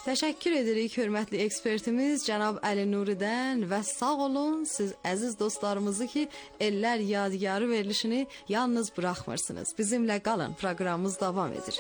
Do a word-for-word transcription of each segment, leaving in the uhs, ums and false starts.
Təşəkkür edirik hörmətli ekspertimiz cənab Əli Nuridən və sağ olun siz əziz dostlarımızı ki, Ellər Yadigarı verilişini yalnız buraxmırsınız. Bizimlə qalın, proqramımız davam edir.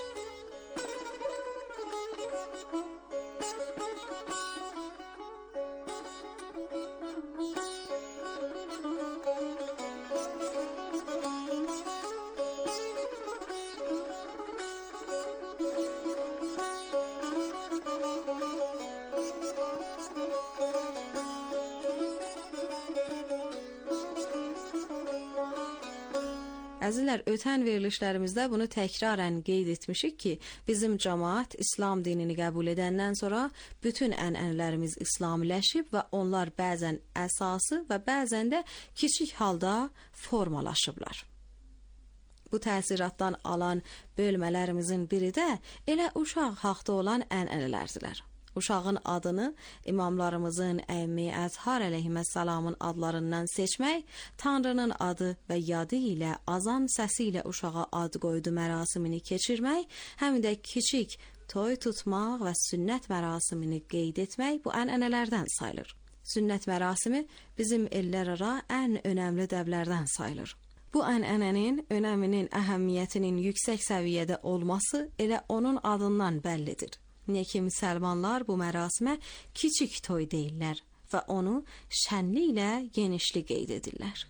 Əzizlər, ötən verilişlərimizdə bunu təkrarən qeyd etmişik ki, bizim cəmaət İslam dinini qəbul edəndən sonra bütün ənənələrimiz İslamiləşib və onlar bəzən əsası və bəzən də kiçik halda formalaşıblar. Bu təsiratdan alan bölmələrimizin biri də elə uşaq haqda olan ənənələrdirlər. Uşağın adını imamlarımızın Əmmi Əzhar əleyhissalamın adlarından seçmək, Tanrının adı və yadı ilə azan səsi ilə uşağa ad qoydu mərasimini keçirmək, həm də kiçik toy tutmaq və sünnət mərasimini qeyd etmək bu ənənələrdən sayılır. Sünnət mərasimi bizim ellər ara ən önəmli dəblərdən sayılır. Bu ənənənin önəminin, əhəmiyyətinin yüksək səviyyədə olması elə onun adından bəllidir. Niyə ki, müsəlmanlar bu mərasimə kiçik toy deyirlər və onu şənliklə genişli qeyd edirlər.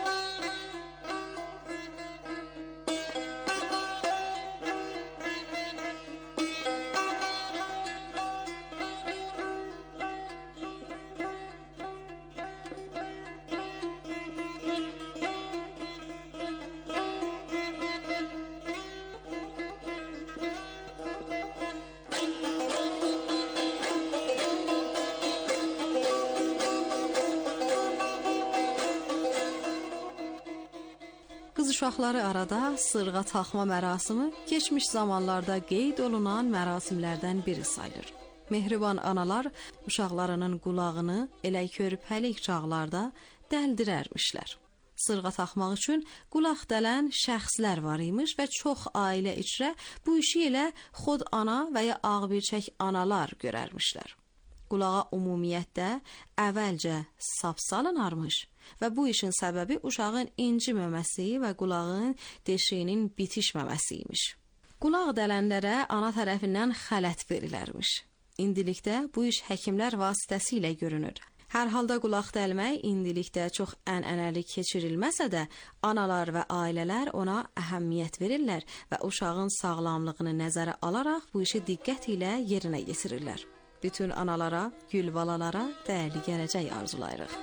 Qız uşaqları arada sırğa taxma mərasimi keçmiş zamanlarda qeyd olunan mərasimlərdən biri sayılır. Mehriban analar uşaqlarının qulağını elə körpəlik çağlarda dəldirərmişlər. Sırğa taxmaq üçün qulaq dələn şəxslər var imiş və çox ailə içrə bu işi elə xod ana və ya ağbirçək analar görərmişlər. Qulağa ümumiyyətdə əvvəlcə sap salınarmış və bu işin səbəbi uşağın inciməməsi və qulağın deşiyinin bitişməməsi imiş. Qulaq dələnlərə ana tərəfindən xələt verilərmiş. İndilikdə bu iş həkimlər vasitəsilə görünür. Hər halda qulaq dəlmək indilikdə çox ənənəli keçirilməsə də, analar və ailələr ona əhəmiyyət verirlər və uşağın sağlamlığını nəzərə alaraq bu işi diqqət ilə yerinə yetirirlər. Bütün analara, gül valalara dəyərli gələcək arzulayırıq.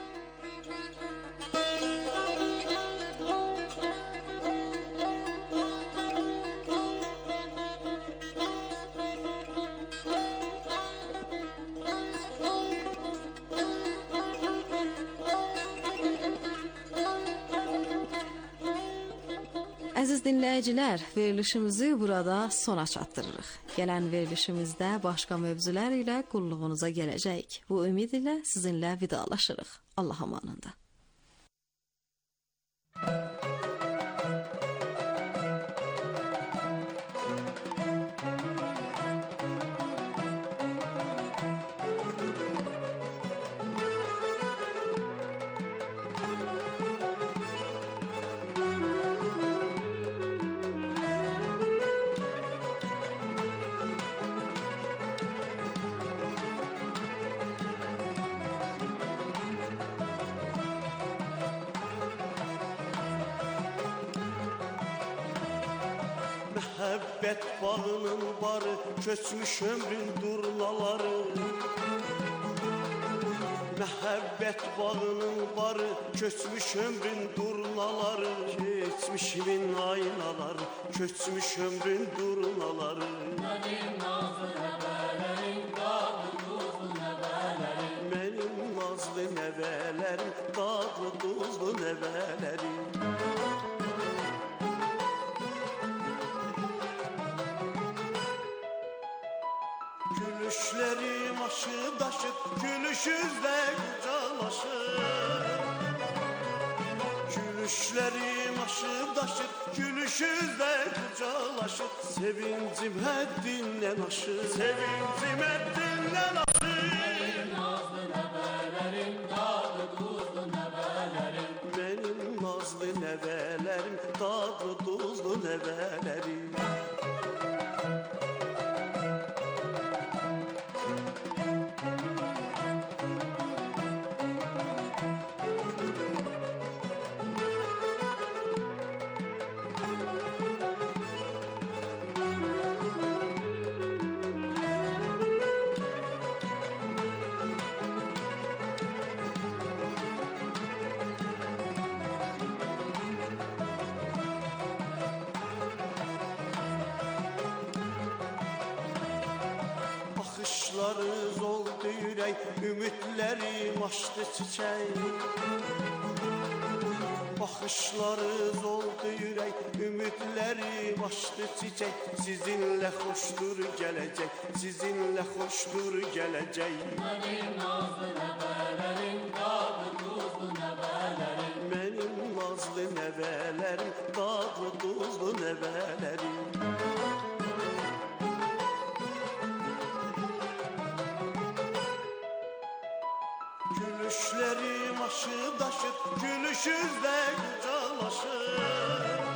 Əziz dinləyicilər, verilişimizi burada sona çatdırırıq. Gələn verilişimizdə başqa mövzular ilə qulluğunuza gələcəyik. Bu ümid ilə sizinlə vidalaşırıq. Allah amanında. Məhəbbət bağının barı, köçmüş ömrün durnaları. Məhəbbət bağının barı, köçmüş ömrün durnaları. Keçmişimin aynaları, köçmüş ömrün durnaları. Mənim nazlı nəvələrim, dadlı duzlu nəvələrim. Mənim nazlı nəvələrim, dadlı duzlu nəvələrim. Gülüşlerim aşıp daşıp, gülüşüzle kucaklaşır. Gülüşlerim aşıp daşıp, gülüşüzle kucaklaşır. Sevincim həddindən aşır, sevincim həddindən aşır. Mənim nazlı nəvələrim, dadı duzlu nəvələrim. Mənim nazlı nəvələrim, dadı duzlu nəvələrim. Baxışlarınız oldu ürək, ümidlərim açdı çiçək. Baxışlarınız oldu ürək, ümidlərim açdı çiçək. Sizinlə xoşdur gələcək, sizinlə xoşdur gələcək. Mənim nazlı nəvələrim, dadı duzlu nəvələrim. Mənim nazlı nəvələrim, dadlı duzlu nəvələrim. Gülüşlerim aşıp daşıp, gülüşüzle kucaklaşır.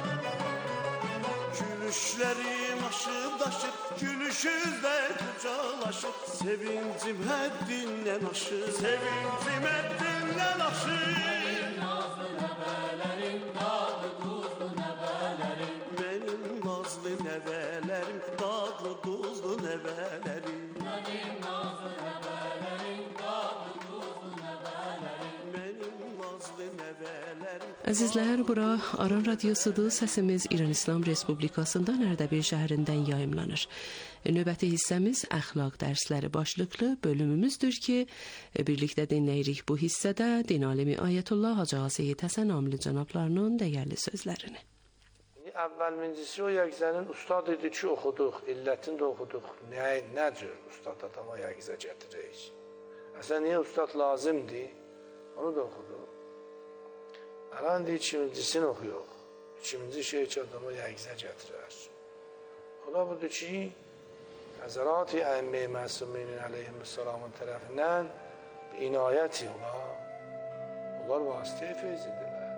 Gülüşlerim aşıp daşıp, gülüşüzle kucaklaşır. Sevincim həddindən aşır, sevincim həddindən aşır. Mənim nazlı nəvələrim, dadı duzlu nəvələrim. Mənim nazlı nəvələrim, dadlı duzlu nəvələrim. Mənim nazlı nəvələrim, dadı duzlu nəvələrim. Mənim nazlı nəvələrim. Əzizlər, bura Aran Radyosudur. Səsimiz İran İslam Respublikasından Ərdəbil şəhərindən yayımlanır. Növbəti hissəmiz əxlaq dərsləri başlıqlı bölümümüzdür ki, birlikdə dinləyirik bu hissədə din alimi Ayətullah Hacı Seyid Həsən Amili cənablarının dəyərli sözlərini. Əvvəlmincisi o yəqzənin ustad idi ki, oxuduq, illətini də oxuduq. Nə, nə cür ustad adama yəqzə gətirik? Əsən niyə ustad lazımdır? Onu da oxuduq. Aran deyir, ikincisini oxuyuq. İkinci şey ki, adama yəqzə gətirər. O da budur ki, Həzərat-i Əmmə-i Məsuminin əleyhissalamın tərəfindən inayəti ola. Onlar vasitə-i feyz edirlər.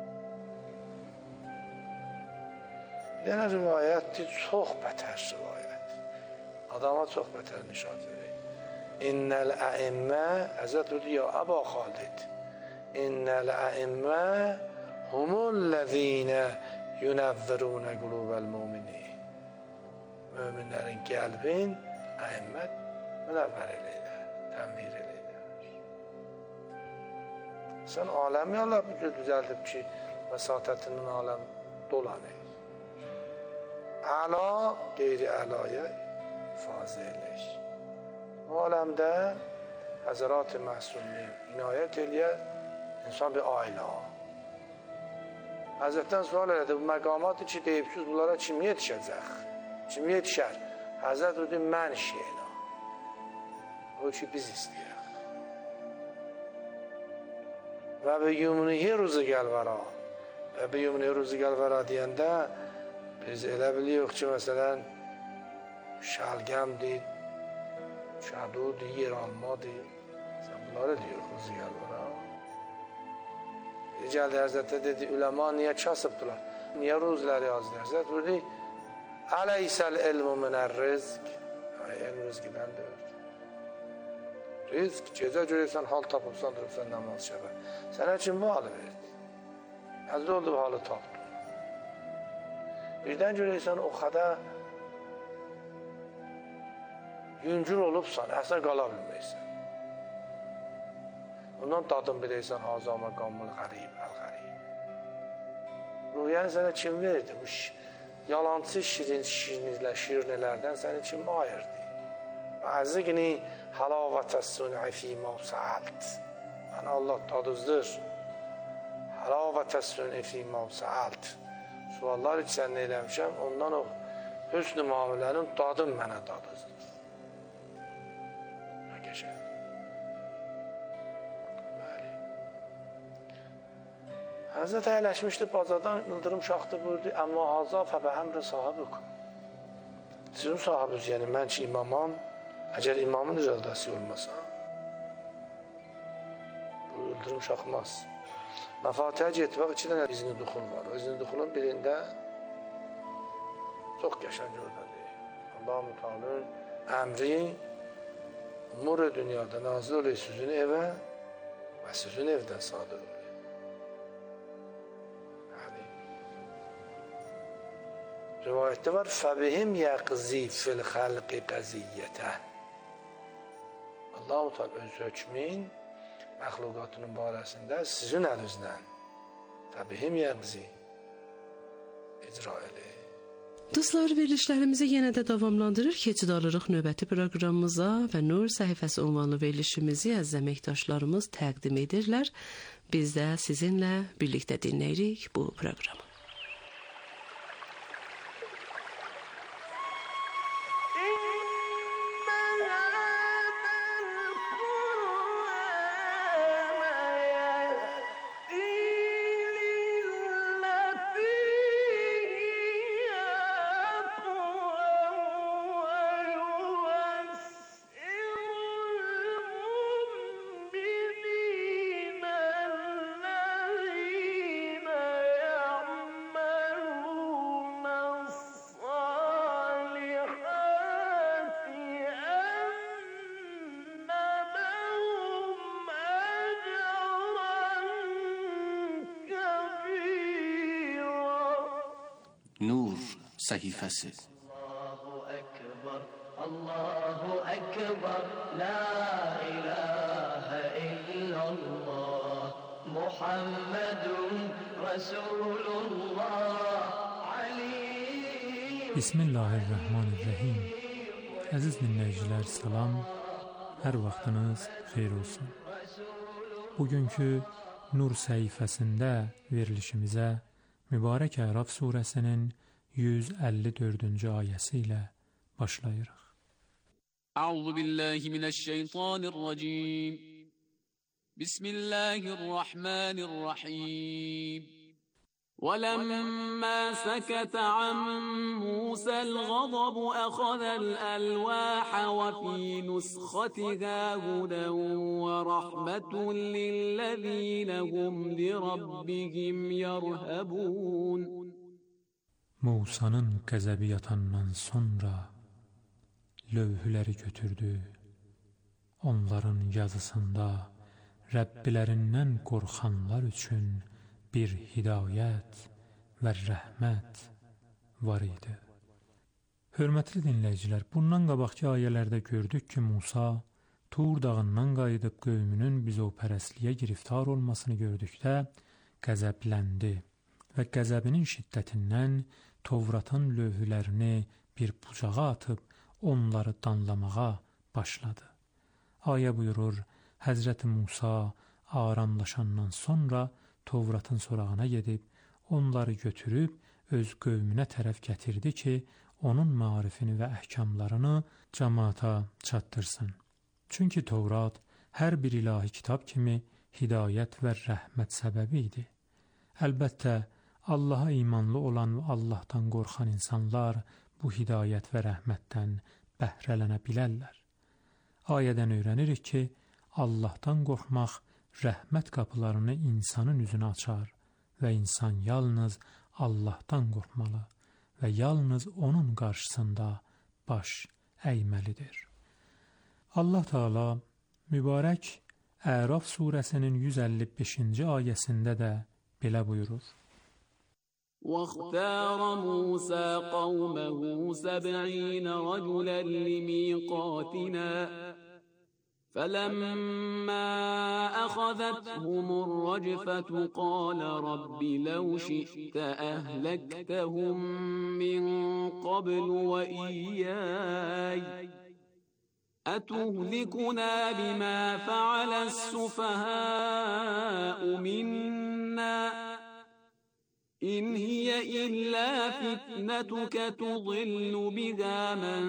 Bir dənə rivayətdir, çox bətər rivayət. Adama çox bətər nişad verir. İnnəl əimmə, Həzrət Rüdü ya Əba Xalid, İnnəl əimmə humullezine yunəvvirunə qulubəl mümini. Möminlərin qəlbin əimmət münəvvər eləyər, tənvir eləyər. Sən aləmi Allah bir düzəldib ki, vəsatətinin aləm dolanır. Əla qeyri əlaya ifazə eləyir. O aləmdə Həzərat-ı Məsumli inayət eləyər, insan bir ailə. Həzrətdən sual elədi, bu məqamatı ki, deyibsiz, bunlara kim yetişəcək? Kim yetişər? Həzrət o deyir, mən işləyənə. O ki, biz istəyək. Və bi yumnihi ruzu gəlvəra. Və bi yumnihi ruzu gəlvəra deyəndə, biz elə biliyoruz ki, məsələn, şəlgəmdir, şədudur, yer almadır. Sən bunları deyirik, ruzu gəlvəra. Gəldi Həzrətə dedi, üləma niyə kasıbdılar? Niyə ruzləri yazdı? Həzrət dedi, Ələysəl ilmu minər rizq. Elm rizqidəndir. Rizq, gecə görürsən, hal tapıbsan, durubsan, namaz şəbə. Sənə kim bu halı verdi? Əldə oldu bu halı tapdı. Birdən görürsən, o qədər yüngül olubsan, əsər qala bilməksən. Ondan dadın biləysən, hazə məqamul qərib, əl-qərib. Ruhiyyəni sənə kim verdi? Bu yalancı şirin şirinlər, şirinlərdən səni kim ayırdı? Əziqni halavətəs-suni fîmə səalt. Yəni Allah dadızdır. Halavətəs-suni fîmə səalt. Suallar ki, sən nə eləmişəm, ondan o hüsn-ü müamilənin dadın mənə dadızdır. Nə geçər? Həzrət əyləşmişdi bazadan, ıldırım şaxtı buyurdu, əmmə haza fəbə əmri sahibikum. Sizin sahibiniz, yəni mən ki imamam, əgər imamın iradəsi olmasa, bu öldürüm şaxmaz. Məfatihə getmək iki dənə izni duxul var. O izni duxulun birində çox qəşəng örnədir. Allah-u Teala'nın əmri umur dünyada nazil olur sizin evə və sizin evdən sadır olur. Yəni, rivayətdə var, فَبِهِمْ يَقْزِي فِي الْخَلْقِ قَزِيَّةَ Allah-u Teala öz hökmün məxluqatının barəsində sizin əlinizdən فَبِهِمْ يَقْزِي icra edir. Dostlar, verilişlərimizi yenə də davamlandırır. Keçid alırıq növbəti proqramımıza və Nur səhifəsi ünvanlı verilişimizi əziz əməkdaşlarımız təqdim edirlər. Biz də sizinlə birlikdə dinləyirik bu proqramı. Nur səhifəsi. Allahu Ekber, Allahu Ekber, La ilahe illallah, Muhammedun Resulullah, Ali. Bismillahirrahmanirrahim. Əziz dinləyicilər, salam. Hər vaxtınız xeyir olsun. Bugünkü Nur səhifəsində verilişimizə mübarək Əraf surəsinin yüz əlli dördüncü ayəsi ilə başlayırıq. Əuzu billahi minəşşeytanirracim. Bismillahirrahmanirrahim. وَلَمَّا سَكَتَ عَن مُوسَى الْغَضَبُ أَخَذَ الْأَلْوَاحَ وَفِي نُسْخَتِهَا هُدًى وَرَحْمَةٌ لِلَّذِينَ هُمْ لِرَبِّهِمْ يَرْهَبُونَ. Musa'nın qəzəbi yatandan sonra lövhüləri götürdü. Onların yazısında Rəbbilərindən qorxanlar üçün bir hidayət və rəhmət var idi. Hörmətli dinləyicilər, bundan qabaqki ayələrdə gördük ki, Musa Tur dağından qayıdıb qövmünün bizovpərəstliyə giriftar olmasını gördükdə qəzəbləndi və qəzəbinin şiddətindən Tövratın lövhülərini bir bucağa atıb onları danlamağa başladı. Ayə buyurur, Həzrəti Musa aramlaşandan sonra Tövratın sorağına gedib, onları götürüb öz qövmünə tərəf gətirdi ki, onun maarifini və əhkamlarını cəmaata çatdırsın. Çünki Tövrat hər bir ilahi kitab kimi hidayət və rəhmət səbəbi idi. Əlbəttə, Allaha imanlı olan və Allahdan qorxan insanlar bu hidayət və rəhmətdən bəhrələnə bilərlər. Ayədən öyrənirik ki, Allahdan qorxmaq rəhmət qapılarını insanın üzünə açar və insan yalnız Allahdan qorxmalı və yalnız onun qarşısında baş əyməlidir. Allah Teala mübarək Əraf surəsinin yüz əlli beşinci ayəsində də belə buyurur. واختار موسى قومه سبعين رجلا لميقاتنا فلما أخذتهم الرجفة قال رب لو شئت أهلكتهم من قبل وإياي أتهلكنا بما فعل السفهاء منا إن هي إلا فتنتك تضل بها من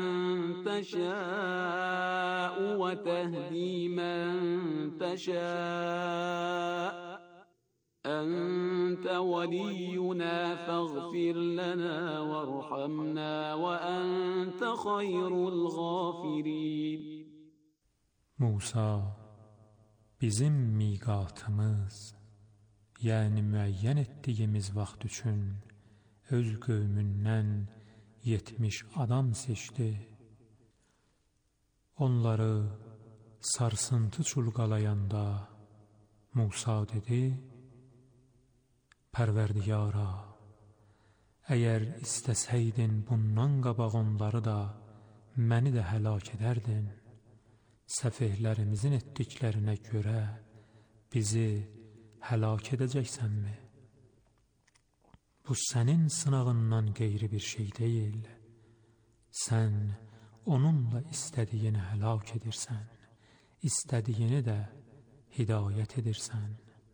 تشاء وتهدي من تشاء أنت ولينا فاغفر لنا وارحمنا وأنت خير الغافرين. Musa, bizim miqatımız, yəni müəyyən etdiyimiz vaxt üçün öz qövmündən yetmiş adam seçdi. Onları sarsıntı çulğalayanda Musa dedi: Pərverdiyara, əgər istəsəydin bundan qabaq onları da, məni də həlak edərdin. Səfehlərimizin etdiklərinə görə bizi həlak edəcəksənmi? Bu sənin sınağından qeyri bir şey deyil. Sən onunla istədiyini həlak edirsən, istədiyini də hidayət edirsən.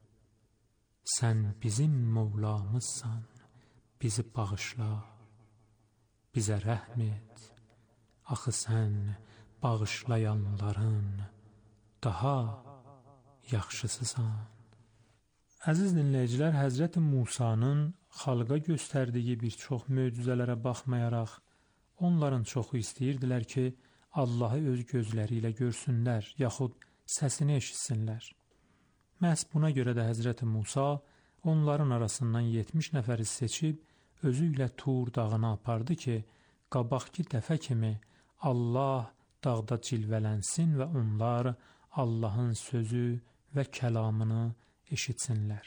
Sən bizim Mövlamızsan, bizi bağışla, bizə rəhm et. Axı sən bağışlayanların daha yaxşısısan. Əziz dinləyicilər, Həzrəti Musanın xalqa göstərdiyi bir çox möcüzələrə baxmayaraq, onların çoxu istəyirdilər ki, Allahı öz gözləri ilə görsünlər, yaxud səsini eşitsinlər. Məhz buna görə də Həzrəti Musa onların arasından yetmiş nəfəri seçib, özü ilə Tur dağına apardı ki, qabaqki dəfə kimi Allah dağda cilvələnsin və onlar Allahın sözü və kəlamını eşitsinlər.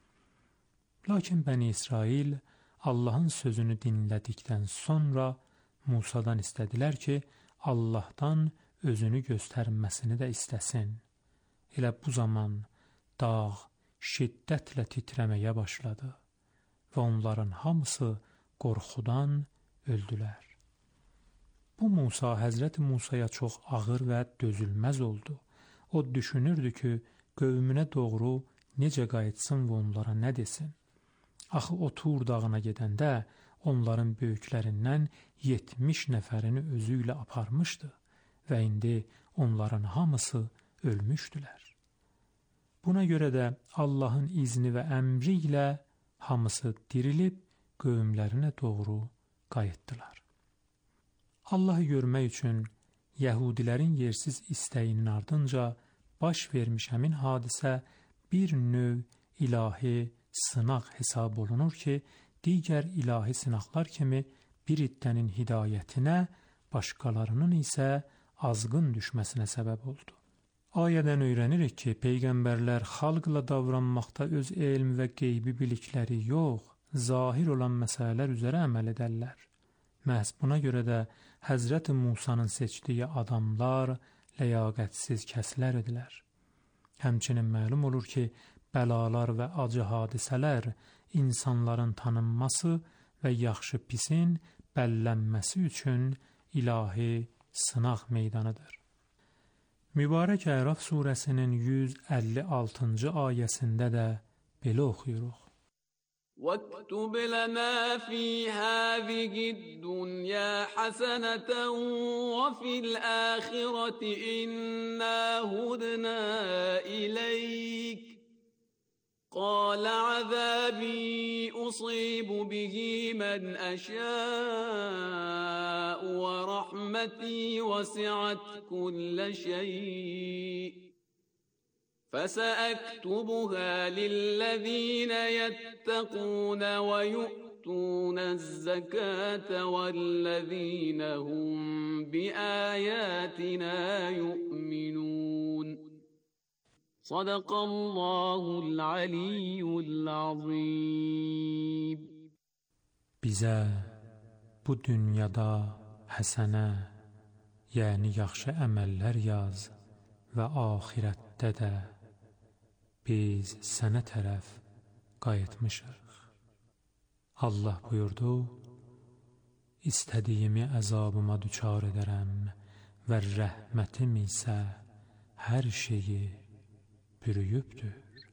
Lakin Bəni İsrail Allahın sözünü dinlədikdən sonra Musadan istədilər ki, Allahdan özünü göstərməsini də istəsin. Elə bu zaman dağ şiddətlə titrəməyə başladı və onların hamısı qorxudan öldülər. Bu Musa Həzrəti Musaya çox ağır və dözülməz oldu. O düşünürdü ki, qövmünə doğru necə qayıtsın və onlara nə desin? Axı o Tur dağına gedəndə onların böyüklərindən yetmiş nəfərini özü ilə aparmışdı və indi onların hamısı ölmüşdülər. Buna görə də Allahın izni və əmri ilə hamısı dirilib qövmlərinə doğru qayıtdılar. Allahı görmək üçün Yəhudilərin yersiz istəyinin ardınca baş vermiş həmin hadisə bir növ ilahi sınaq hesab olunur ki, digər ilahi sınaqlar kimi bir iddənin hidayətinə, başqalarının isə azğın düşməsinə səbəb oldu. Ayədən öyrənirik ki, peyğəmbərlər xalqla davranmaqda öz elm və qeybi bilikləri yox, zahir olan məsələlər üzrə əməl edərlər. Məhz buna görə də Həzrəti Musanın seçdiyi adamlar ləyaqətsiz kəslər idilər. Həmçinin məlum olur ki, bəlalar və acı hadisələr insanların tanınması və yaxşı pisin bəllənməsi üçün ilahi sınaq meydanıdır. Mübarək Əraf surəsinin yüz əlli altıncı ayəsində də belə oxuyuruq. واكتب لنا في هذه الدنيا حسنة وفي الآخرة إنا هدنا إليك قال عذابي أصيب به من أشاء ورحمتي وسعت كل شيء فسأكتبها للذين يتقون ويؤتون الزكاة والذين هم بآياتنا يؤمنون صدق الله العلي العظيم. Bizə bu dünyada həsənə, yəni yaxşı əməllər yaz və axirətdə də biz sənə tərəf qayıtmışıq. Allah buyurdu, istədiyimi əzabıma düçar edərəm və rəhmətim isə hər şeyi bürüyübdür.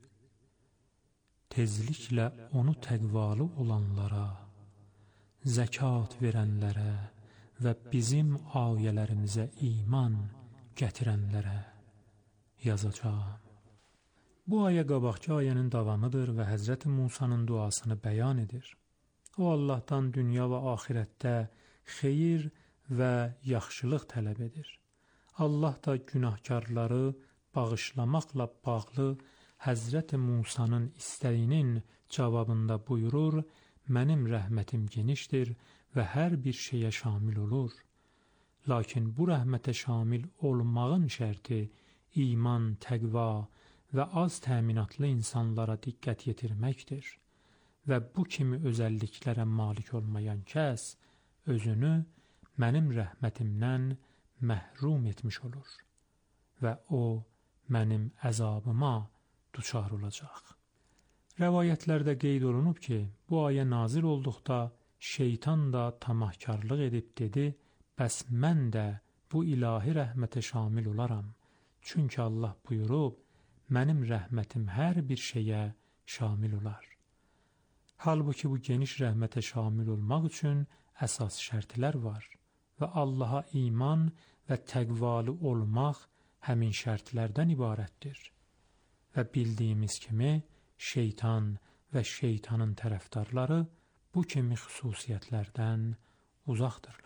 Tezliklə onu təqvalı olanlara, zəkat verənlərə və bizim ayələrimizə iman gətirənlərə yazacağım. Bu ayə qabaqki ayənin davamıdır və Həzrət Musanın duasını bəyan edir. O Allahdan dünya və axirətdə xeyir və yaxşılıq tələb edir. Allah da günahkarları bağışlamaqla bağlı Həzrət Musanın istəyinin cavabında buyurur, mənim rəhmətim genişdir və hər bir şeyə şamil olur. Lakin bu rəhmətə şamil olmağın şərti iman, təqva və az təminatlı insanlara diqqət yetirməkdir. Və bu kimi özəlliklərə malik olmayan kəs özünü mənim rəhmətimdən məhrum etmiş olur və o mənim əzabıma duçar olacaq. Rəvayətlərdə qeyd olunub ki, bu ayə nazil olduqda şeytan da tamahkarlıq edib dedi, bəs mən də bu ilahi rəhmətə şamil olaram. Çünki Allah buyurub, mənim rəhmətim hər bir şeyə şamil olar. Halbuki bu geniş rəhmətə şamil olmaq üçün əsas şərtlər var və Allaha iman və təqvalı olmaq həmin şərtlərdən ibarətdir. Və bildiyimiz kimi şeytan və şeytanın tərəfdarları bu kimi xüsusiyyətlərdən uzaqdırlar.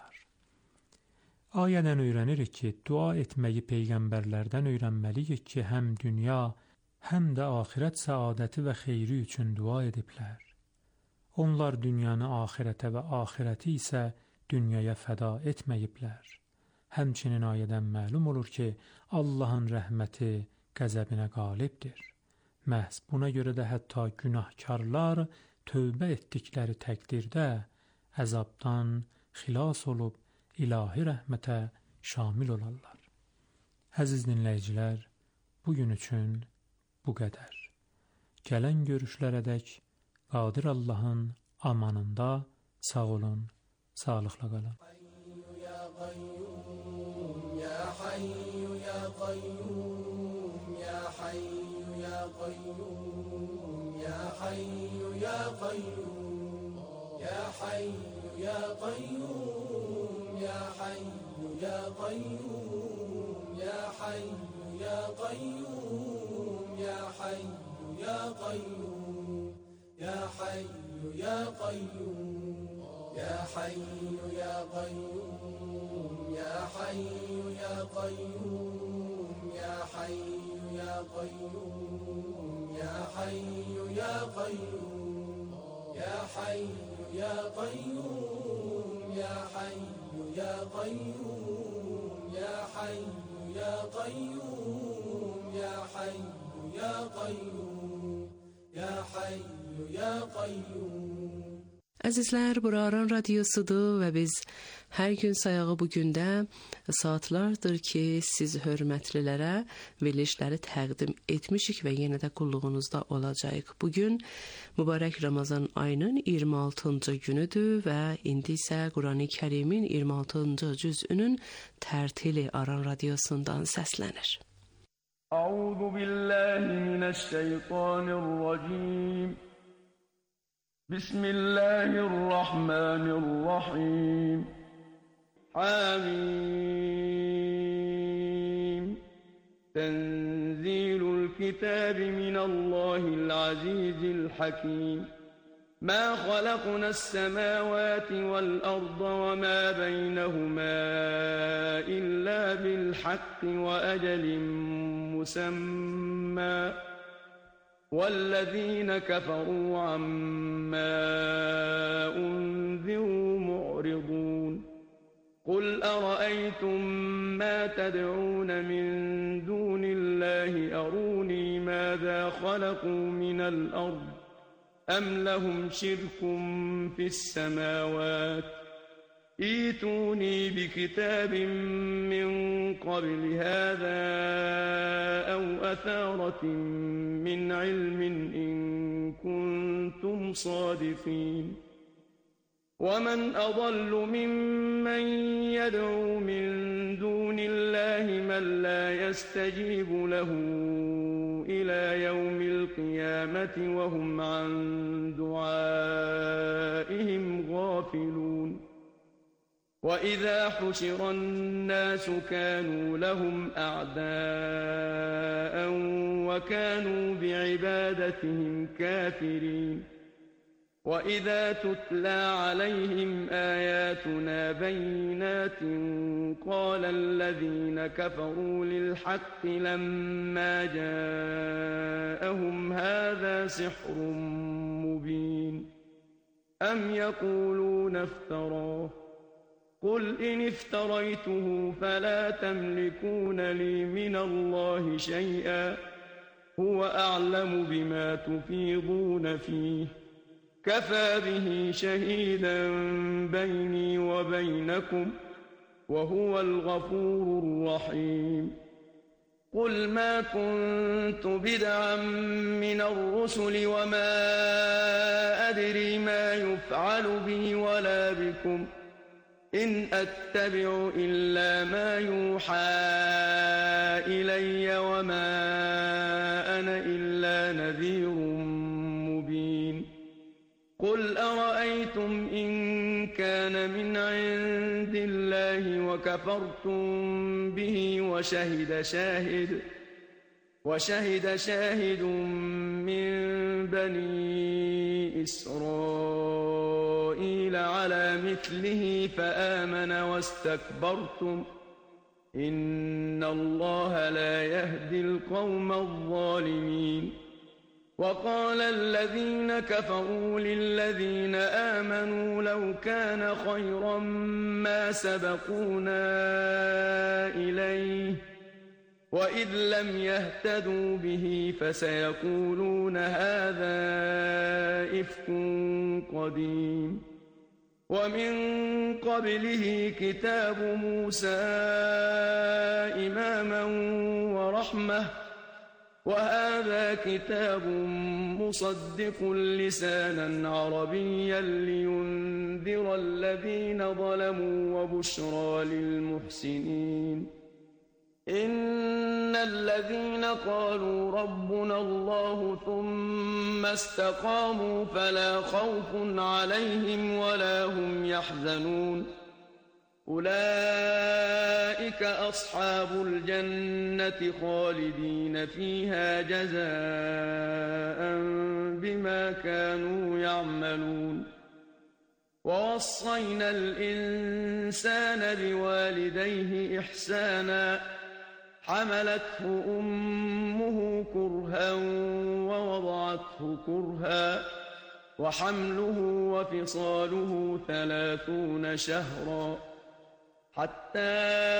Ayədən öyrənirik ki, dua etməyi peyğəmbərlərdən öyrənməliyik ki, həm dünya, həm də axirət səadəti və xeyri üçün dua ediblər. Onlar dünyanı axirətə və axirəti isə dünyaya fəda etməyiblər. Həmçinin ayədən məlum olur ki, Allahın rəhməti qəzəbinə qalibdir. Məhz buna görə də hətta günahkarlar tövbə etdikləri təqdirdə əzabdan xilas olub ilahi rəhmətə şamil olarlar. Əziz dinləyicilər, bugün üçün bu qədər. Gələn görüşlərədək Qadir Allahın amanında sağ olun, sağlıqla qalın. Ya Qayyum, Ya Hayyu, Ya Qayyum, Ya Hayyu, Ya Qayyum, Ya Hayyu, Ya Qayyum, Ya Hayyu, Ya Qayyum, Ya Hayyu, Ya Qayyum, Ya Hayyu, Ya Qayyum, Ya Hayyu, Ya Qayyum, Ya Hayyu, Ya Qayyum, Ya Hayyu, Ya Qayyum, Ya Hayyu, Ya Qayyum, Ya Hayyu, Ya Qayyum, Ya Hayyu, Ya Qayyum, Ya Hayyu, Ya Qayyum, Ya Hayyu, Ya Qayyum, Ya Hayyu, Ya Qayyum, Ya Hayyu, Ya Qayyum, Ya Hayyu, Ya Qayyum. Əzizlər, bura Aran Radiosudur və biz hər gün sayağı bu gündə saatlardır ki, siz hörmətlilərə verilişləri təqdim etmişik və yenə də qulluğunuzda olacağıq. Bugün mübarək Ramazan ayının iyirmi altıncı günüdür və indi isə Qurani Kərimin iyirmi altıncı cüzünün tərtili Aran Radiosundan səslənir. Əuzu billahi minəşşeytanirracim. بسم الله الرحمن الرحيم حميم تنزيل الكتاب من الله العزيز الحكيم ما خلقنا السماوات والأرض وما بينهما إلا بالحق وأجل مسمى والذين كفروا عما أنذروا معرضون قل أرأيتم ما تدعون من دون الله أروني ماذا خلقوا من الأرض أم لهم شرك في السماوات ائتوني بكتاب من قبل هذا أو أثارة من علم إن كنتم صادقين ومن أضل ممن يدعو من دون الله من لا يستجيب له إلى يوم القيامة وهم عن دعائهم غافلون وإذا حشر الناس كانوا لهم أعداء وكانوا بعبادتهم كافرين وإذا تتلى عليهم آياتنا بينات قال الذين كفروا للحق لما جاءهم هذا سحر مبين أم يقولون افتراه قل إن افتريته فلا تملكون لي من الله شيئا هو أعلم بما تفيضون فيه كفى به شهيدا بيني وبينكم وهو الغفور الرحيم قل ما كنت بدعا من الرسل وما أدري ما يفعل بي ولا بكم إن أتبع إلا ما يوحى إلي وما أنا إلا نذير مبين قل أرأيتم إن كان من عند الله وكفرتم به وشهد شاهد وشهد شاهد من بني إسرائيل على مثله فآمن واستكبرتم إن الله لا يهدي القوم الظالمين وقال الذين كفروا للذين آمنوا لو كان خيرا ما سبقونا إليه وإذ لم يهتدوا به فسيقولون هذا إفك قديم ومن قبله كتاب موسى إماما ورحمة وهذا كتاب مصدق لسانا عربيا لينذر الذين ظلموا وبشرى للمحسنين إن الذين قالوا ربنا الله ثم استقاموا فلا خوف عليهم ولا هم يحزنون أولئك أصحاب الجنة خالدين فيها جزاء بما كانوا يعملون ووصينا الإنسان بوالديه إحسانا حملته أمه كرها ووضعته كرها وحمله وفصاله ثلاثون شهرا حتى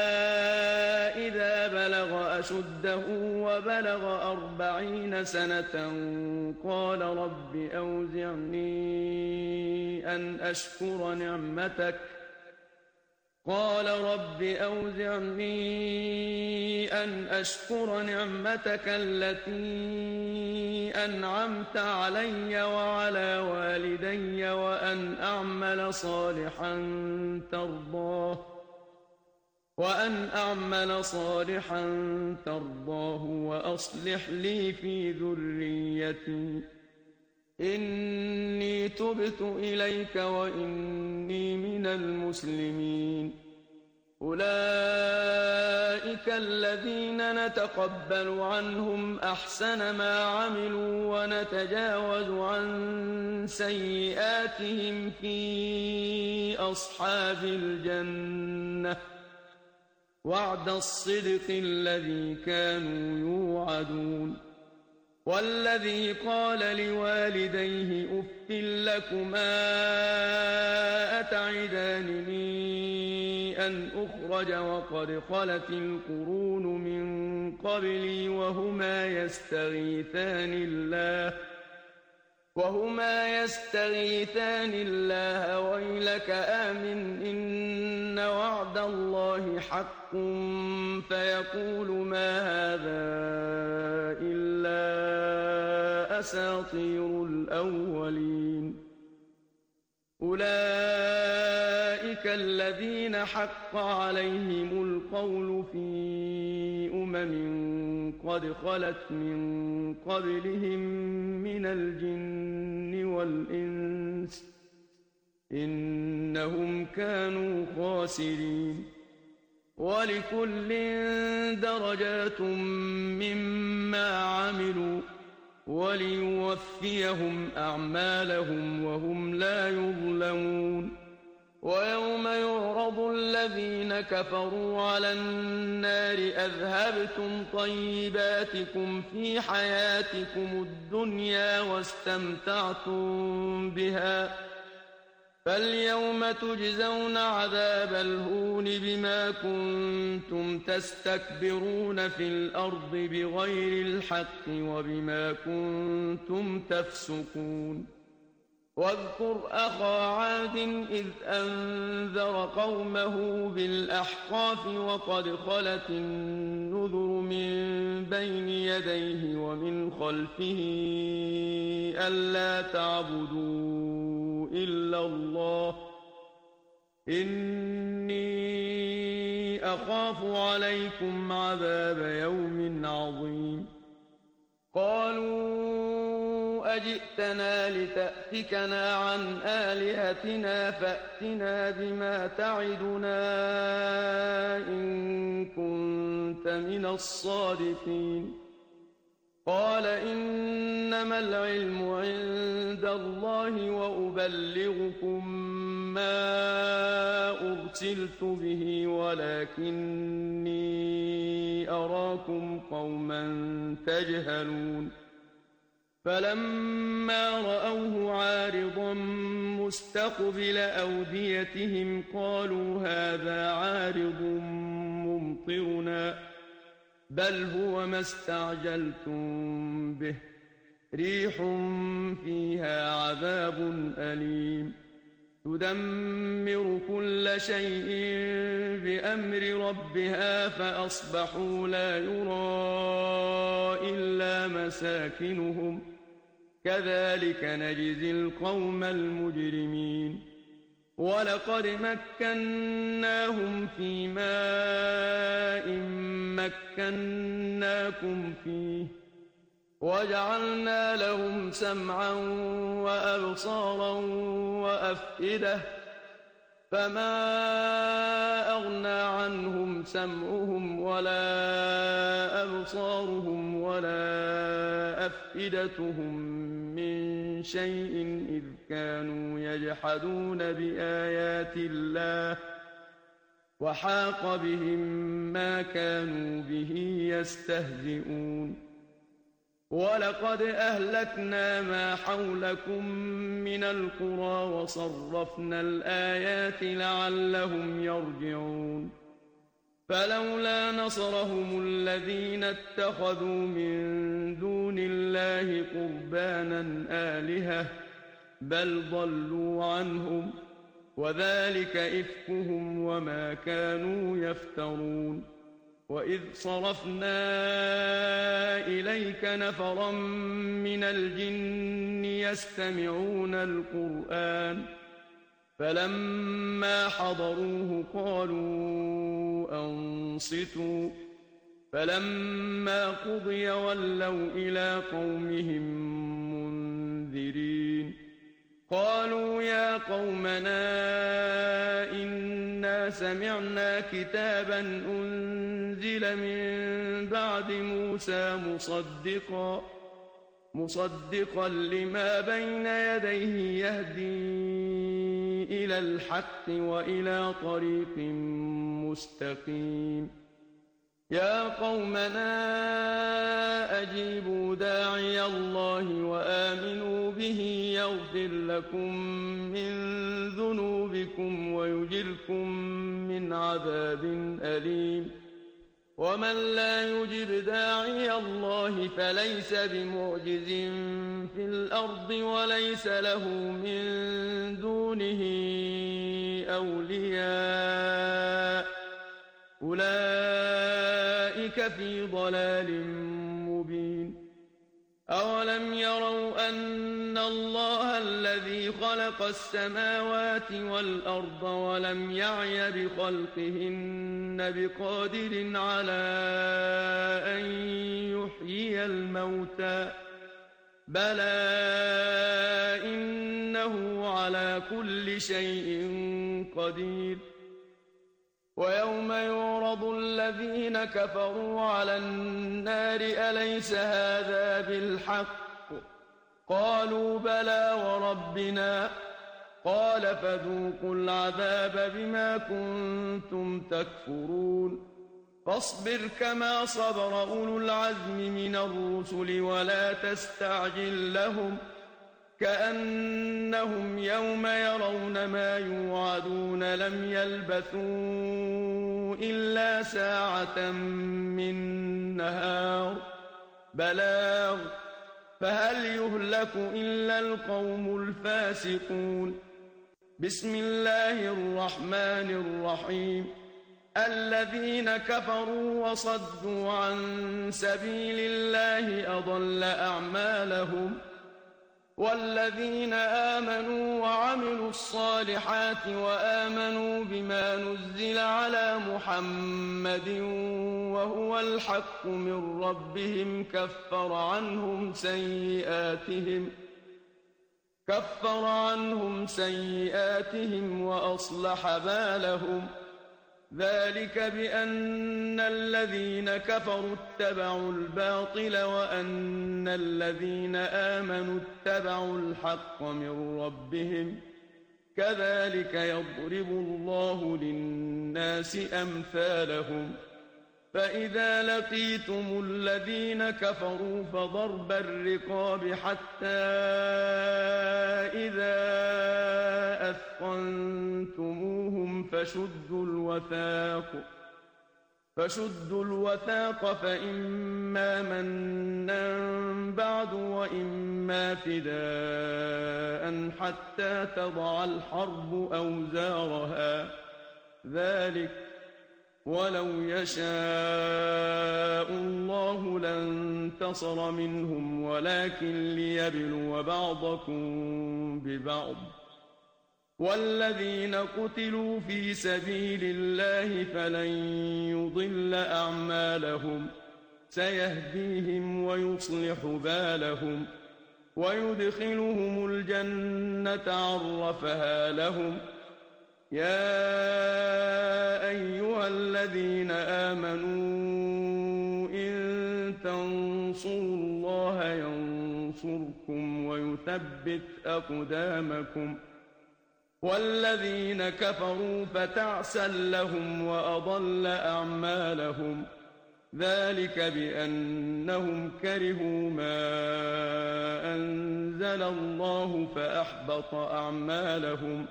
إذا بلغ أشده وبلغ أربعين سنة قال رب أوزعني أن أشكر نعمتك قال رب أوزعني أن أشكر نعمتك التي أنعمت علي وعلى والدي وأن أعمل صالحا ترضاه وأن أعمل صالحا ترضاه وأصلح لي في ذريتي إني تبت إليك وإني من المسلمين أولئك الذين نتقبل عنهم أحسن ما عملوا ونتجاوز عن سيئاتهم في أصحاب الجنة وعد الصدق الذي كانوا يوعدون والذي قال لوالديه أف لكما أتعدانني أن أخرج وقد خلت القرون من قبلي وهما يستغيثان الله وهما يستغيثان الله ويلك آمن إن وعد الله حق فيقول ما هذا إلا أساطير الأولين أولئك الذين حق عليهم القول في أمم قد خلت من قبلهم من الجن والإنس إنهم كانوا خاسرين ولكل درجات مما عملوا عملوا وليوفيهم أعمالهم وهم لا يظلمون ويوم يعرض الذين كفروا على النار أذهبتم طيباتكم في حياتكم الدنيا واستمتعتم بها فاليوم تجزون عذاب الهون بما كنتم تستكبرون في الأرض بغير الحق وبما كنتم تفسقون واذكر أخا عاد إذ أنذر قومه بالأحقاف وقد خلت النذر من بين يديه ومن خلفه ألا تعبدوا إلا الله إني أخاف عليكم عذاب يوم عظيم قالوا أجئتنا لتأفكنا عن آلهتنا فأتنا بما تعدنا إن كنت من الصادقين قال إنما العلم عند الله وأبلغكم ما أرسلت به ولكني أراكم قوما تجهلون فلما رأوه عارضا مستقبل أوديتهم قالوا هذا عارض ممطرنا بل هو ما استعجلتم به ريح فيها عذاب أليم تدمر كل شيء بأمر ربها فأصبحوا لا يرى إلا مساكنهم كذلك نجزي القوم المجرمين ولقد مكناهم في ماء مكناكم فيه وجعلنا لهم سمعا وأبصارا وأفئدة فما أغنى عنهم سمعهم ولا أبصارهم ولا أفئدتهم من شيء إذ كانوا يجحدون بآيات الله وحاق بهم ما كانوا به يستهزئون ولقد أهلكنا ما حولكم من القرى وصرفنا الآيات لعلهم يرجعون فلولا نصرهم الذين اتخذوا من دون الله قربانا آلهة بل ضلوا عنهم وذلك إفكهم وما كانوا يفترون وإذ صرفنا إليك نفرا من الجن يستمعون القرآن فلما حضروه قالوا أنصتوا فلما قضي ولوا إلى قومهم منذرين قالوا يا قومنا إنا سمعنا كتابا أنزل من بعد موسى مصدقا مصدقا لما بين يديه يهدي إلى الحق وإلى طريق مستقيم يا قومنا أجيبوا داعي الله وآمنوا به يغفر لكم من ذنوبكم ويجركم من عذاب أليم ومن لا يجب داعي الله فليس بمعجز في الأرض وليس له من دونه أولياء أولئك في ضلال مبين أولم يروا أن الله الذي خلق السماوات والأرض ولم يعي بخلقهن بقادر على أن يحيي الموتى بلى إنه على كل شيء قدير ويوم يعرض الذين كفروا على النار أليس هذا بالحق قالوا بلى وربنا قال فذوقوا العذاب بما كنتم تكفرون فاصبر كما صبر أولو العزم من الرسل ولا تستعجل لهم كأنهم يوم يرون ما يوعدون لم يلبثوا إلا ساعة من نهار بلاغ فهل يهلك إلا القوم الفاسقون بسم الله الرحمن الرحيم الذين كفروا وصدوا عن سبيل الله أضل أعمالهم والذين آمنوا وعملوا الصالحات وآمنوا بما نزل على محمد وهو الحق من ربهم كفر عنهم سيئاتهم كفر عنهم سيئاتهم وأصلح بالهم ذلك بأن الذين كفروا اتبعوا الباطل وأن الذين آمنوا اتبعوا الحق من ربهم كذلك يضرب الله للناس أمثالهم فإذا لقيتم الذين كفروا فضرب الرقاب حتى إذا أثخنتموهم فشدوا الوثاق فشدوا الوثاق فإما منا بعد وإما فداء حتى تضع الحرب أوزارها ذلك ولو يشاء الله لانتصر منهم ولكن ليبلو بعضكم ببعض والذين قتلوا في سبيل الله فلن يضل أعمالهم سيهديهم ويصلح بالهم ويدخلهم الجنة عرفها لهم يا أيها الذين آمنوا إن تنصروا الله ينصركم ويثبت أقدامكم والذين كفروا فتعسا لهم وأضل أعمالهم ذلك بأنهم كرهوا ما أنزل الله فأحبط أعمالهم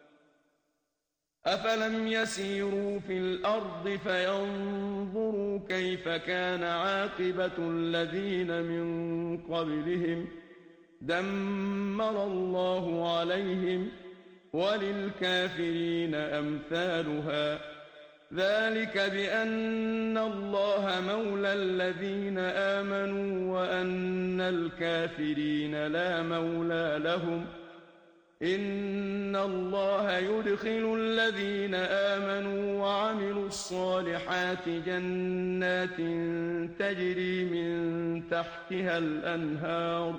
أفلم يسيروا في الأرض فينظروا كيف كان عاقبة الذين من قبلهم دمر الله عليهم وللكافرين أمثالها ذلك بأن الله مولى الذين آمنوا وأن الكافرين لا مولى لهم إن الله يدخل الذين آمنوا وعملوا الصالحات جنات تجري من تحتها الأنهار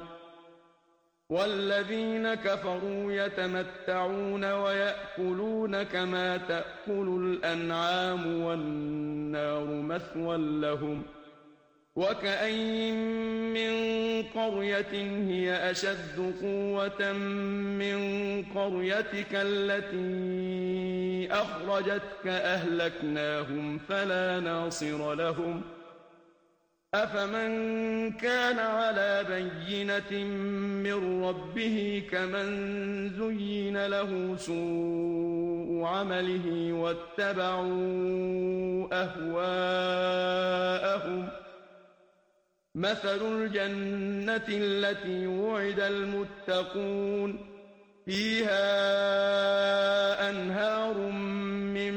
والذين كفروا يتمتعون ويأكلون كما تأكل الأنعام والنار مثوى لهم وكأين من قرية هي أشد قوة من قريتك التي أخرجتك أهلكناهم فلا ناصر لهم أفمن كان على بينة من ربه كمن زين له سوء عمله واتبعوا أهواءهم مثل الجنة التي وعد المتقون فيها أنهار من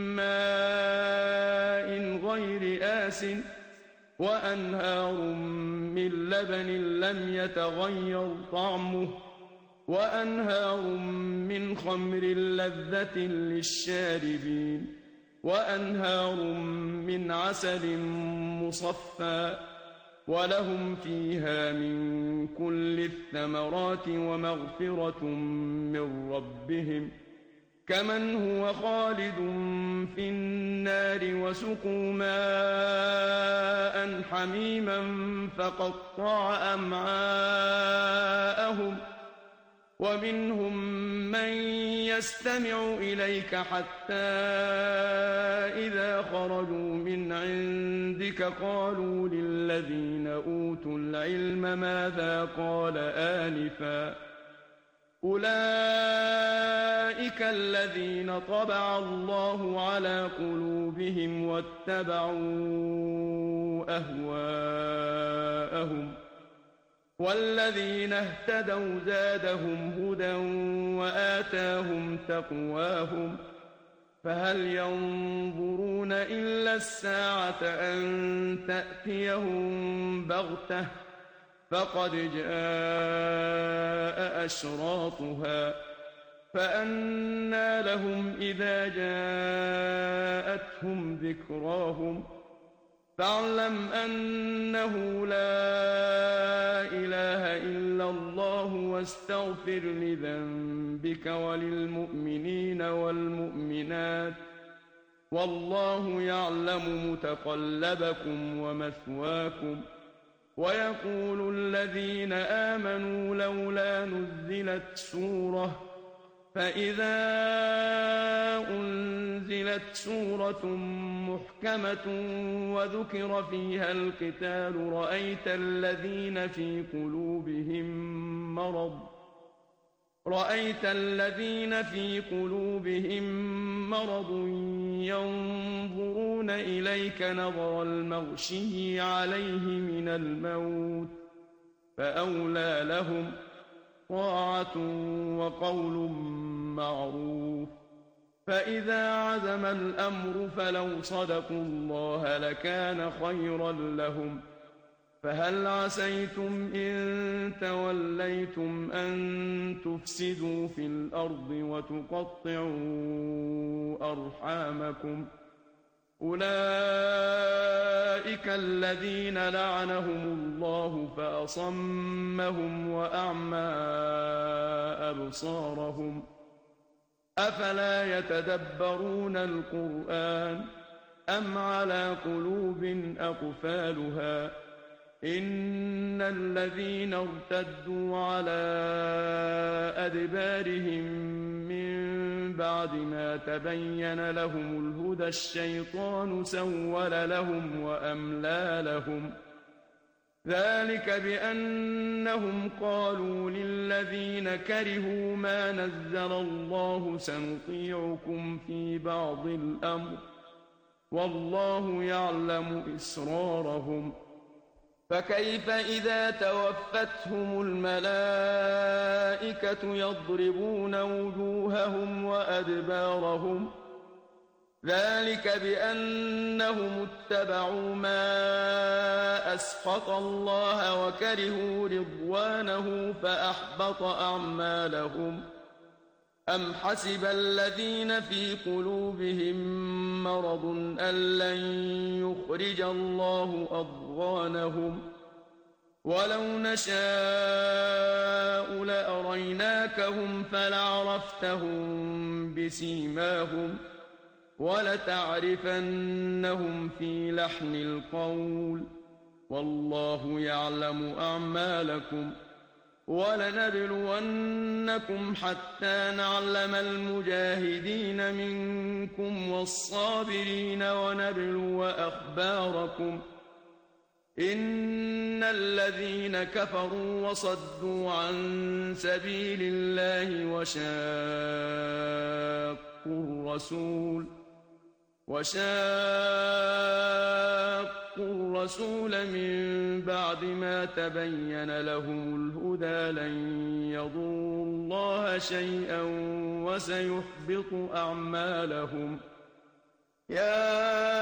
ماء غير آسٍ وأنهار من لبن لم يتغير طعمه وأنهار من خمر لذة للشاربين وأنهار من عسل مصفى ولهم فيها من كل الثمرات ومغفرة من ربهم كمن هو خالد في النار وسقوا ماء حميما فقطع أمعاءهم ومنهم من يستمع إليك حتى إذا خرجوا من عندك قالوا للذين أوتوا العلم ماذا قال آنفا أولئك الذين طبع الله على قلوبهم واتبعوا أهواءهم والذين اهتدوا زادهم هدى وآتاهم تقواهم فهل ينظرون إلا الساعة أن تأتيهم بغتة فقد جاء أشراطها فأنى لهم إذا جاءتهم ذكراهم فاعلم أنه لا إله إلا الله واستغفر لذنبك وللمؤمنين والمؤمنات والله يعلم متقلبكم ومثواكم ويقول الذين آمنوا لولا نزلت سورة فإذا أنزلت سورة محكمة وذكر فيها القتال رأيت الذين في قلوبهم مرض رأيت الذين في قلوبهم مرض ينظرون إليك نظر المغشي عليه من الموت فأولى لهم طاعة وقول معروف فإذا عزم الأمر فلو صدقوا الله لكان خيرا لهم فهل عسيتم إن توليتم أن تفسدوا في الأرض وتقطعوا أرحامكم أولئك الذين لعنهم الله فأصمهم وأعمى أبصارهم أفلا يتدبرون القرآن أم على قلوب أقفالها إن الذين ارتدوا على أدبارهم من بعد ما تبين لهم الهدى الشيطان سول لهم وأملى لهم ذلك بأنهم قالوا للذين كرهوا ما نزل الله سنطيعكم في بعض الأمر والله يعلم إسرارهم فكيف إذا توفتهم الملائكة يضربون وجوههم وأدبارهم ذلك بأنهم اتبعوا ما أسخط الله وكرهوا رضوانه فأحبط أعمالهم أم حسب الذين في قلوبهم مرض أن لن يخرج الله أضغانهم ولو نشاء لأريناكهم فلعرفتهم بسيماهم ولتعرفنهم في لحن القول والله يعلم أعمالكم ولنبلونكم حتى نعلم المجاهدين منكم والصابرين ونبلو أخباركم إن الذين كفروا وصدوا عن سبيل الله وشاقوا الرسول وشاقوا الرسول من بعد ما تبين لهم الهدى لن يضروا الله شيئا وسيحبط أعمالهم يا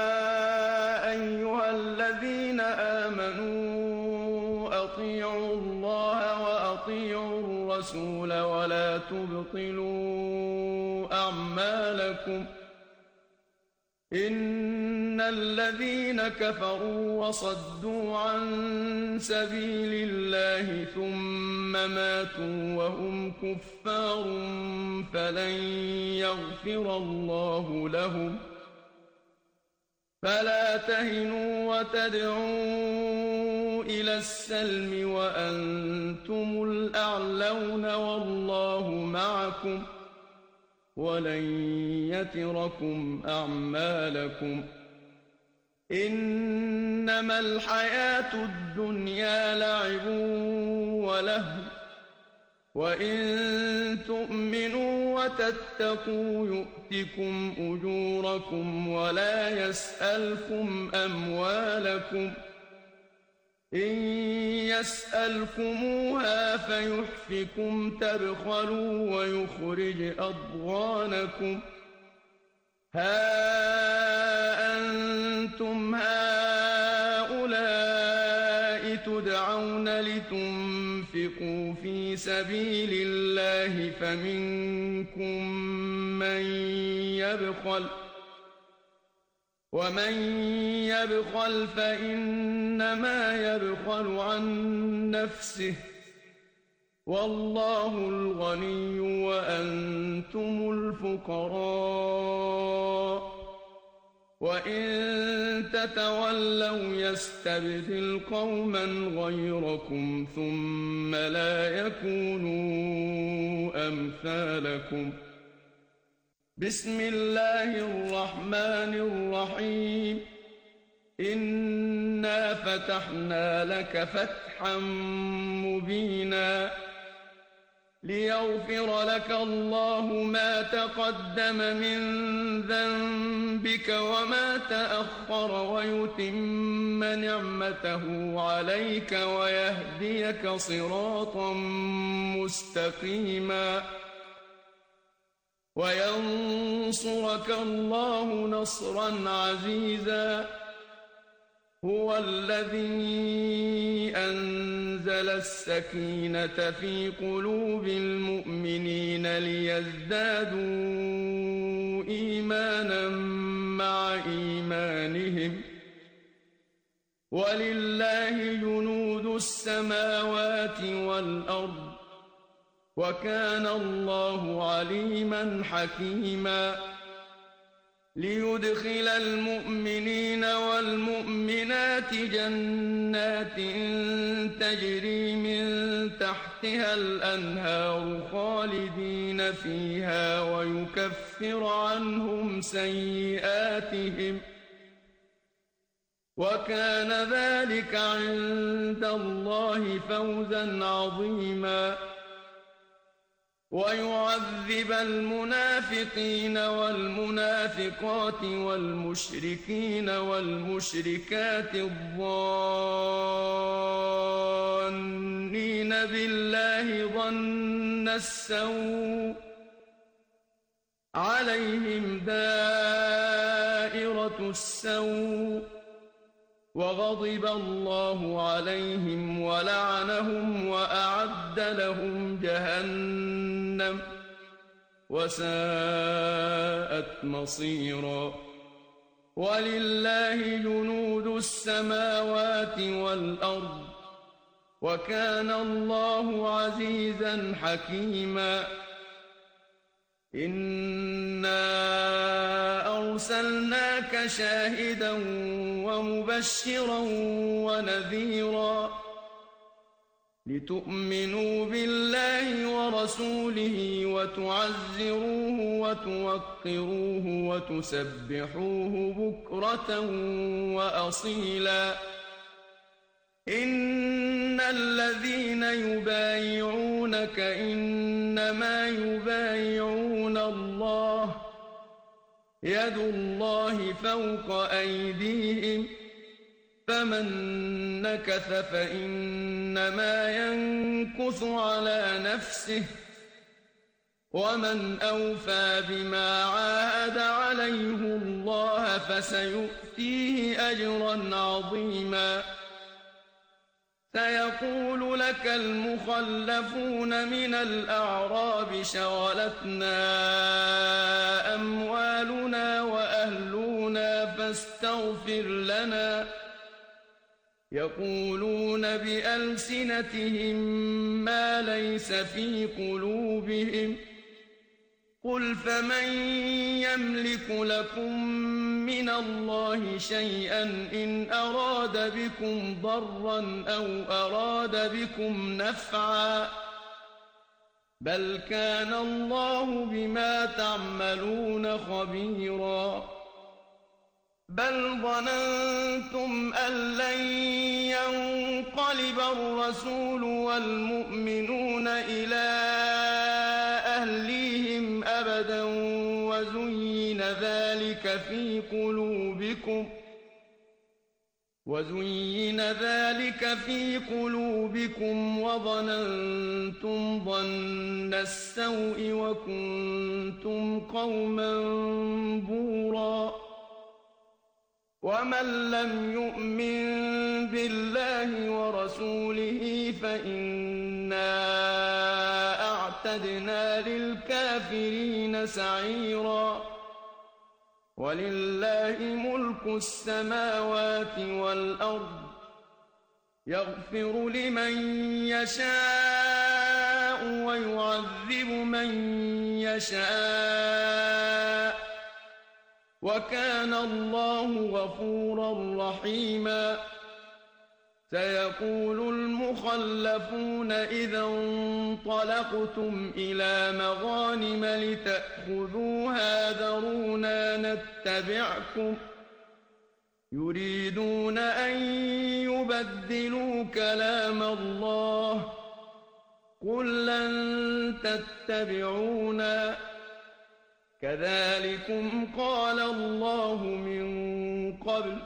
أيها الذين آمنوا أطيعوا الله وأطيعوا الرسول ولا تبطلوا أعمالكم إن الذين كفروا وصدوا عن سبيل الله ثم ثم ماتوا وهم كفار فلن يغفر الله لهم فلا تهنوا وتدعوا إلى السلم وأنتم الأعلون والله معكم ولن يتركم أعمالكم إنما الحياة الدنيا لعب ولهو وإن تؤمنوا وتتقوا يؤتكم أجوركم ولا يسألكم أموالكم إن يسألكموها فيحفكم تبخلوا ويخرج أضغانكم ها أنتم هؤلاء تدعون لتنفقوا في سبيل الله فمنكم من يبخل ومن يبخل فإنما يبخل عن نفسه والله الغني وأنتم الفقراء وإن تتولوا يستبدل قوما غيركم ثم لا يكونوا أمثالكم بسم الله الرحمن الرحيم إنا فتحنا لك فتحا مبينا ليغفر لك الله ما تقدم من ذنبك وما تأخر ويتم نعمته عليك ويهديك صراطا مستقيما وينصرك الله نصرا عزيزا هو الذي أنزل السكينة في قلوب المؤمنين ليزدادوا إيمانا مع إيمانهم ولله جنود السماوات والأرض وكان الله عليما حكيما ليدخل المؤمنين والمؤمنات جنات تجري من تحتها الأنهار خالدين فيها ويكفر عنهم سيئاتهم وكان ذلك عند الله فوزا عظيما ويعذب المنافقين والمنافقات والمشركين والمشركات الظانين بالله ظن السوء عليهم دائرة السوء وغضب الله عليهم ولعنهم وأعد لهم جهنم وساءت مصيرا ولله جنود السماوات والأرض وكان الله عزيزا حكيما إنا أرسلناك شاهدا ومبشرا ونذيرا لتؤمنوا بالله ورسوله وتعزروه وتوقروه وتسبحوه بكرة وأصيلا إن الذين يبايعونك إنما يبايعون الله يد الله فوق أيديهم فمن نكث فإنما ينكث على نفسه ومن أوفى بما عاهد عليه الله فسيؤتيه أجرا عظيما سيقول لك المخلفون من الأعراب شغلتنا أموالنا وأهلنا فاستغفر لنا يقولون بألسنتهم ما ليس في قلوبهم قل فمن يملك لكم من الله شيئا إن أراد بكم ضرا أو أراد بكم نفعا بل كان الله بما تعملون خبيرا بل ظننتم أن لن ينقلب الرسول والمؤمنون إلى أهليهم أبدا وزين ذلك في قلوبكم وزين ذلك في قلوبكم وظننتم ظن السوء وكنتم قوما بورا ومن لم يؤمن بالله ورسوله فإنا أعتدنا للكافرين سعيرا ولله ملك السماوات والأرض يغفر لمن يشاء ويعذب من يشاء وكان الله غفورا رحيما سيقول المخلفون إذا انطلقتم إلى مغانم لتأخذوها ذرونا نتبعكم يريدون أن يبدلوا كلام الله قل لن تتبعونا كذلكم قال الله من قبل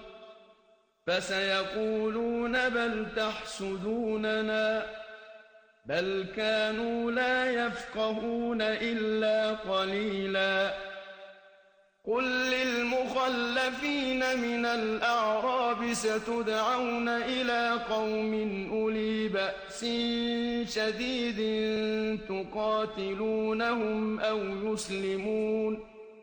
فسيقولون بل تحسدوننا بل كانوا لا يفقهون إلا قليلا قل للمخلفين من الأعراب ستدعون إلى قوم أولي بأس شديد تقاتلونهم أو يسلمون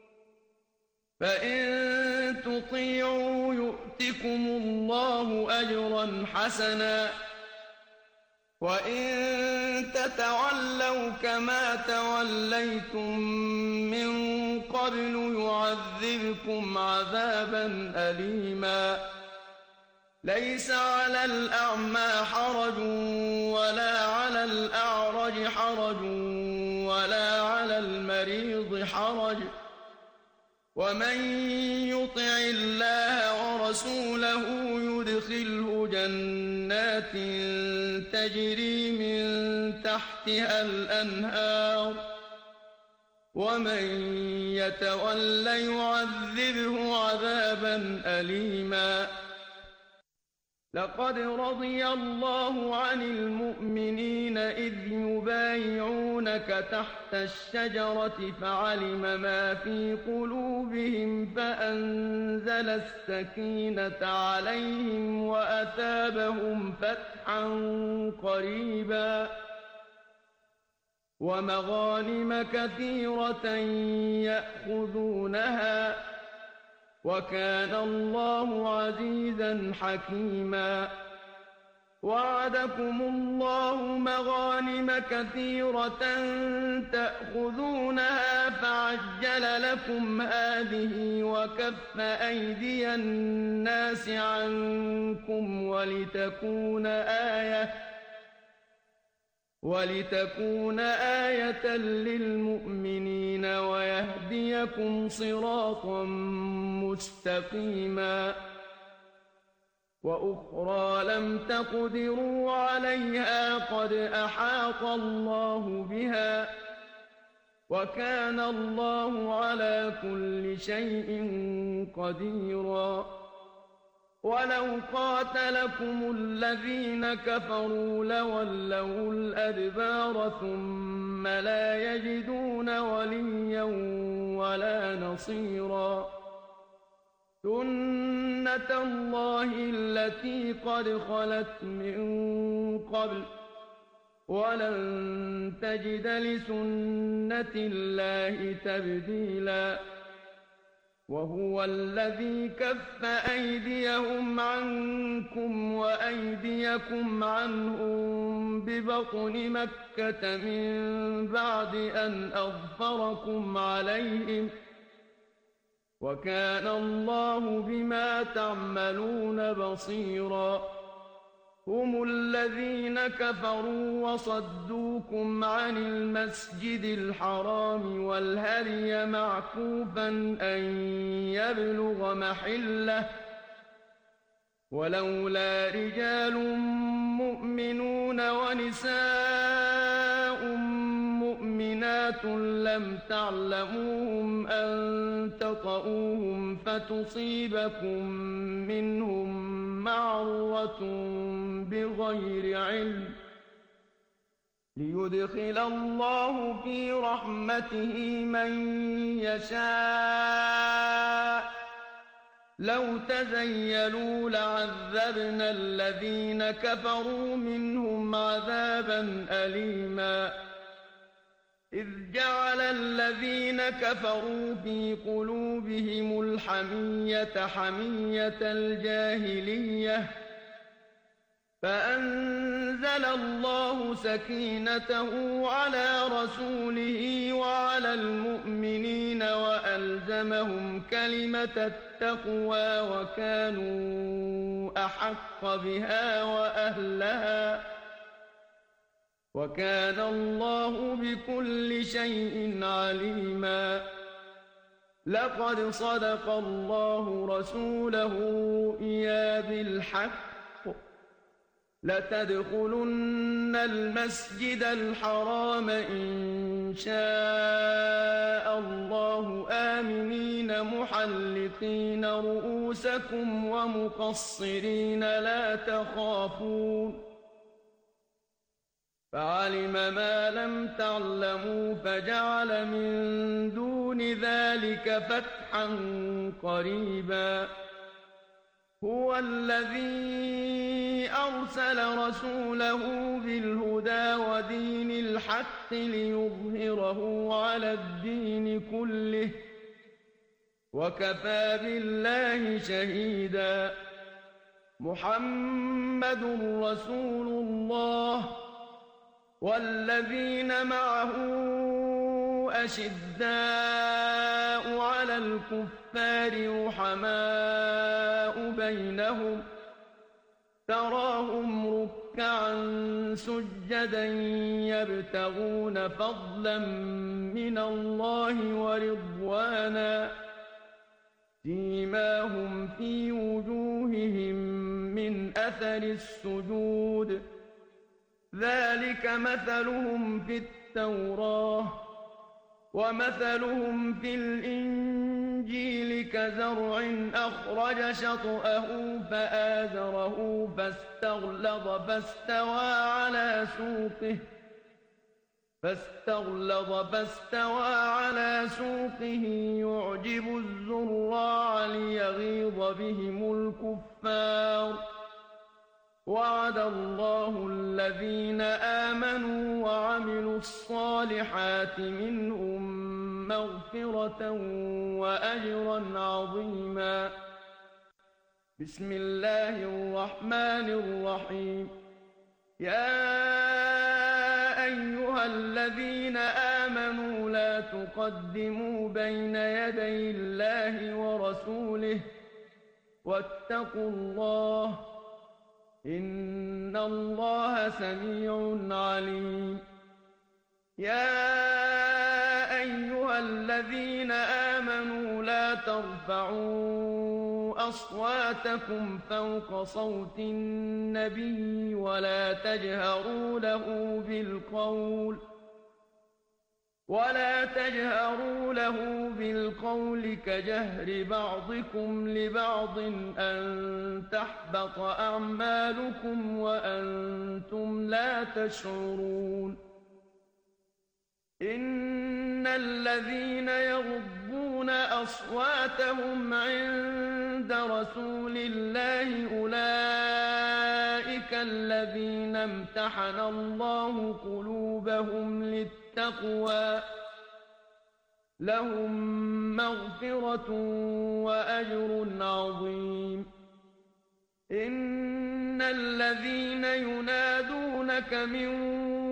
فإن تطيعوا يؤتكم الله أجرا حسنا وإن تتولوا كما توليتم من قبل يعذبكم عذابا أليما ليس على الأعمى حرج ولا على الأعرج حرج ولا على المريض حرج ومن يطع الله ورسوله يدخله جنات تجري من تحتها الأنهار ومن يتول يعذبه عذابا أليما لقد رضي الله عن المؤمنين إذ يبايعونك تحت الشجرة فعلم ما في قلوبهم فأنزل السكينة عليهم وأثابهم فتحا قريبا ومغانم كثيرة يأخذونها وكان الله عزيزا حكيما وعدكم الله مغانم كثيرة تأخذونها فعجل لكم هذه وكف أيدي الناس عنكم ولتكون آية ولتكون آية للمؤمنين ويهديكم صراطا مستقيما وأخرى لم تقدروا عليها قد أحاط الله بها وكان الله على كل شيء قديرا ولو قاتلكم الذين كفروا لولوا الأدبار ثم لا يجدون وليا ولا نصيرا سنة الله التي قد خلت من قبل ولن تجد لسنة الله تبديلا وهو الذي كف أيديهم عنكم وأيديكم عنهم ببطن مكة من بعد أن أظفركم عليهم وكان الله بما تعملون بصيرا هم الذين كفروا وصدوكم عن المسجد الحرام والهدي معكوفا أن يبلغ محله ولولا رجال مؤمنون ونساء مؤمنات لم تعلموهم أن تطؤوهم فتصيبكم منهم معرة بغير علم ليدخل الله في رحمته من يشاء لو تزيلوا لعذبنا الذين كفروا منهم عذابا أليما إذ جعل الذين كفروا في قلوبهم الحمية حمية الجاهلية فأنزل الله سكينته على رسوله وعلى المؤمنين وألزمهم كلمة التقوى وكانوا أحق بها وأهلها وكان الله بكل شيء عليما لقد صدق الله رسوله الرؤيا بالحق لتدخلن المسجد الحرام إن شاء الله آمنين محلقين رؤوسكم ومقصرين لا تخافون فعلم ما لم تعلموا فجعل من دون ذلك فتحا قريبا هو الذي أرسل رسوله بالهدى ودين الحق ليظهره على الدين كله وكفى بالله شهيدا محمد رسول الله والذين معه أشداء على الكفار رحماء بينهم تراهم ركعا سجدا يبتغون فضلا من الله ورضوانا سيماهم في وجوههم من أثر السجود ذلك مثلهم في التوراة ومثلهم في الإنجيل كزرع أخرج شطأه فآزره فاستغلظ فاستوى على سوقه فاستغلظ فاستوى على سوقه يعجب الزراع ليغيظ بهم الكفار وعد الله الذين آمنوا وعملوا الصالحات منهم مغفرة وأجرا عظيما بسم الله الرحمن الرحيم يا أيها الذين آمنوا لا تقدموا بين يدي الله ورسوله واتقوا الله إن الله سميع عليم يا أيها الذين آمنوا لا ترفعوا أصواتكم فوق صوت النبي ولا تجهروا له بالقول ولا تجهروا له بالقول كجهر بعضكم لبعض أن تحبط أعمالكم وأنتم لا تشعرون إن الذين يغضون أصواتهم عند رسول الله أولئك الذين امتحن الله قلوبهم للتقوى لهم مغفرة وأجر عظيم إن الذين ينادونك من